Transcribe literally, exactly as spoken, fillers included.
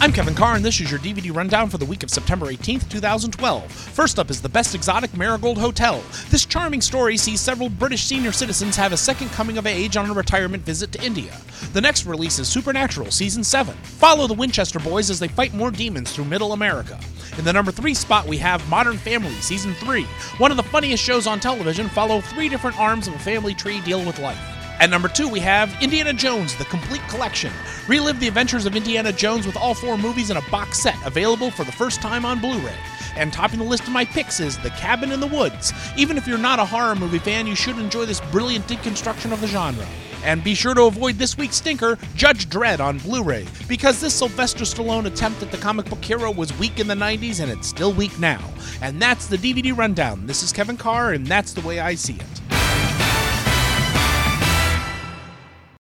I'm Kevin Carr, and this is your D V D rundown for the week of September eighteenth, two thousand twelve. First up is The Best Exotic Marigold Hotel. This charming story sees several British senior citizens have a second coming of age on a retirement visit to India. The next release is Supernatural Season seven. Follow the Winchester boys as they fight more demons through Middle America. In the number three spot, we have Modern Family Season three. One of the funniest shows on television, follow three different arms of a family tree deal with life. At number two, we have Indiana Jones, The Complete Collection. Relive the adventures of Indiana Jones with all four movies in a box set, available for the first time on Blu-ray. And topping the list of my picks is The Cabin in the Woods. Even if you're not a horror movie fan, you should enjoy this brilliant deconstruction of the genre. And be sure to avoid this week's stinker, Judge Dredd on Blu-ray, because this Sylvester Stallone attempt at the comic book hero was weak in the nineties and it's still weak now. And that's the D V D rundown. This is Kevin Carr, and that's the way I see it.